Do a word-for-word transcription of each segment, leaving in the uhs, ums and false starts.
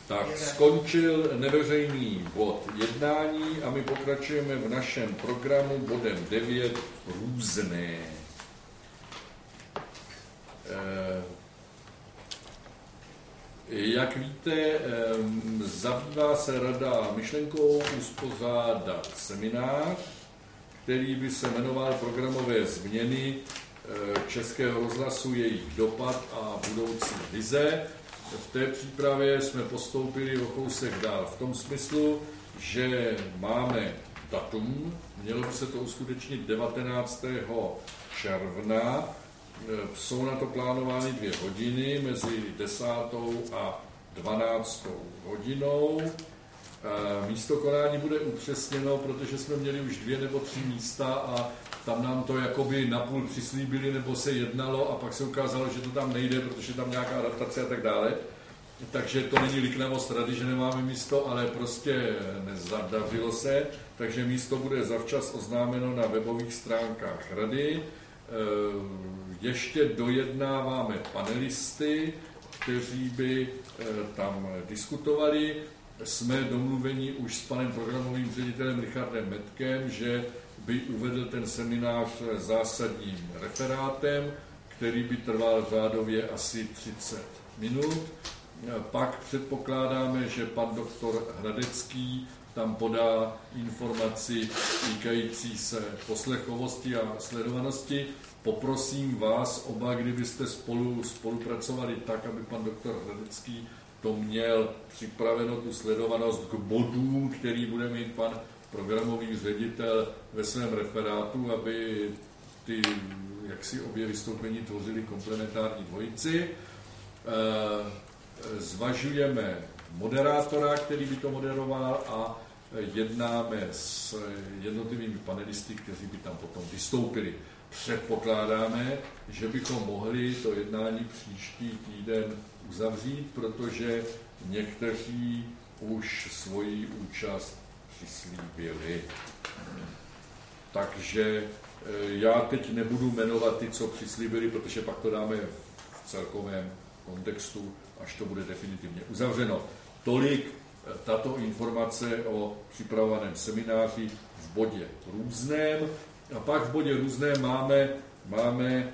Tak skončil neveřejný bod jednání a my pokračujeme v našem programu bodem devět různé. Jak víte, zabývá se rada myšlenkou uspořádat seminář, který by se jmenoval Programové změny Českého rozhlasu, jejich dopad a budoucí vize. V té přípravě jsme postoupili o kousek dál v tom smyslu, že máme datum, mělo by se to uskutečnit devatenáctého června, jsou na to plánovány dvě hodiny mezi desátou a dvanáctou hodinou. Místo konání bude upřesněno, protože jsme měli už dvě nebo tři místa a tam nám to jakoby napůl přislíbili, nebo se jednalo a pak se ukázalo, že to tam nejde, protože tam nějaká adaptace a tak dále. Takže to není liknavost rady, že nemáme místo, ale prostě nezadařilo se, takže místo bude zavčas oznámeno na webových stránkách rady. Ještě dojednáváme panelisty, kteří by tam diskutovali. Jsme domluveni už s panem programovým ředitelem Richardem Metkem, že by uvedl ten seminář zásadním referátem, který by trval řádově asi třicet minut. Pak předpokládáme, že pan doktor Hradecký tam podá informaci týkající se poslechovosti a sledovanosti. Poprosím vás oba, kdybyste spolu spolupracovali tak, aby pan doktor Hradecký to měl připraveno, tu sledovanost k bodům, který bude mít pan programový ředitel ve svém referátu, aby ty jaksi obě vystoupení tvořily komplementární dvojici. Zvažujeme moderátora, který by to moderoval, a jednáme s jednotlivými panelisty, kteří by tam potom vystoupili. Předpokládáme, že bychom mohli to jednání příští týden uzavřít, protože někteří už svoji účast přislíbili. Takže já teď nebudu jmenovat ty, co přislíbili, protože pak to dáme v celkovém kontextu, až to bude definitivně uzavřeno. Tolik tato informace o připravovaném semináři v bodě různém. A pak v bodě různé máme, máme e,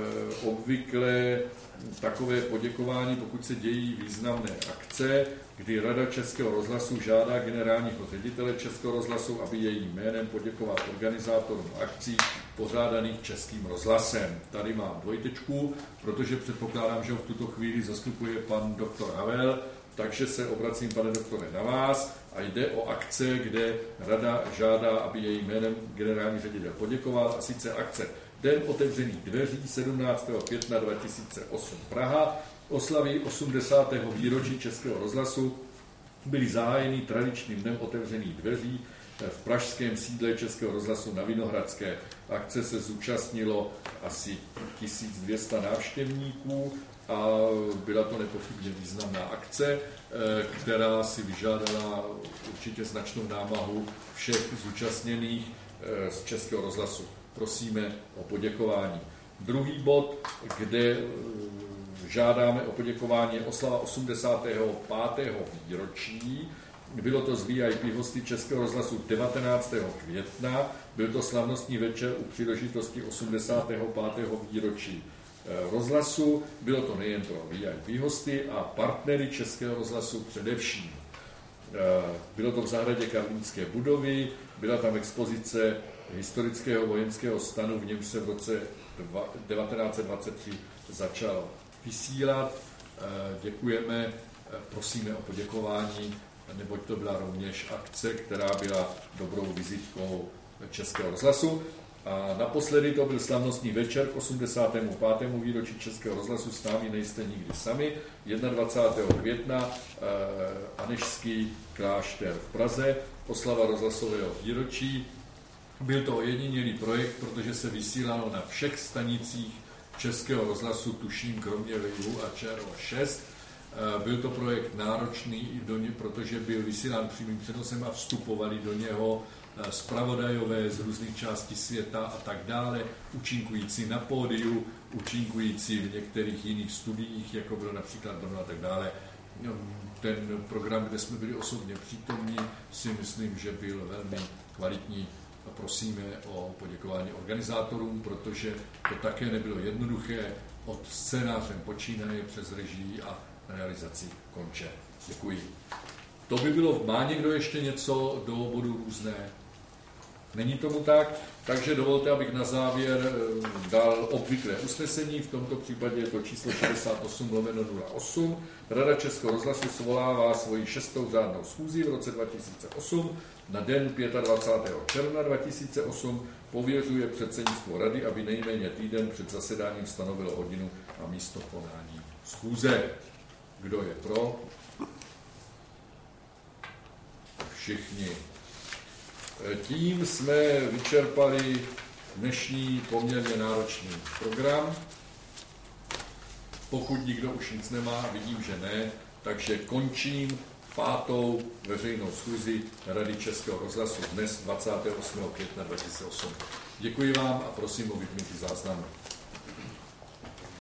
obvykle takové poděkování, pokud se dějí významné akce, kdy Rada Českého rozhlasu žádá generálního ředitele Českého rozhlasu, aby jejím jménem poděkoval organizátorům akcí pořádaných Českým rozhlasem. Tady mám dvojtečku, protože předpokládám, že ho v tuto chvíli zastupuje pan doktor Havel, takže se obracím, pane doktore, na vás a jde o akce, kde Rada žádá, aby jejím jménem generální ředitel poděkoval, a sice akce Den otevřených dveří sedmnáctého května dva tisíce osm Praha, oslavy osmdesátého výročí Českého rozhlasu byly zahájeny tradičním dnem otevřených dveří v pražském sídle Českého rozhlasu na Vinohradské. Akce se zúčastnilo asi tisíc dvě stě návštěvníků a byla to nepochybně významná akce, která si vyžádala určitě značnou námahu všech zúčastněných z Českého rozhlasu. Prosíme o poděkování. Druhý bod, kde žádáme o poděkování, je oslava osmdesátého pátého výročí. Bylo to z V I P hosty Českého rozhlasu devatenáctého května. Byl to slavnostní večer u příležitosti osmdesátého pátého výročí rozhlasu. Bylo to nejen pro V I P hosty a partnery Českého rozhlasu především. Bylo to v zahradě Karlínské budovy, byla tam expozice historického vojenského stanu, v němž se v roce devatenáct set dvacet tři začal vysílat. Děkujeme, prosíme o poděkování, neboť to byla rovněž akce, která byla dobrou vizitkou Českého rozhlasu. A naposledy to byl slavnostní večer k osmdesátému pátému výročí Českého rozhlasu. S námi nejste nikdy sami. dvacátého prvního května Anežský klášter v Praze, oslava rozhlasového výročí. Byl to ojedinělý projekt, protože se vysílalo na všech stanicích Českého rozhlasu, tuším, kromě Vejhu a Č R O šest. Byl to projekt náročný i do ně, protože byl vysílán přímým přenosem a vstupovali do něho zpravodajové z různých částí světa a tak dále, účinkující na pódiu, účinkující v některých jiných studiích, jako bylo například Brno a tak dále. ten program, kde jsme byli osobně přítomní, si myslím, že byl velmi kvalitní. Prosíme o poděkování organizátorům, protože to také nebylo jednoduché, od scénářem počínaje přes režii a realizaci konče. Děkuji. To by bylo, má někdo ještě něco do bodu různé? Není tomu tak, takže dovolte, abych na závěr dal obvyklé usnesení, v tomto případě je to číslo šedesát osm lomeno nula osm. Rada Českého rozhlasu svolává svoji šestou řádnou schůzi v roce dva tisíce osm na den dvacátého pátého června dva tisíce osm, pověřuje předsednictvo rady, aby nejméně týden před zasedáním stanovilo hodinu a místo konání schůze. Kdo je pro? Všichni. Tím jsme vyčerpali dnešní poměrně náročný program. Pokud nikdo už nic nemá, vidím, že ne, takže končím pátou veřejnou schůzi Rady Českého rozhlasu dnes dvacátého osmého května dva tisíce osm. Děkuji vám a prosím o vypnutí záznamu.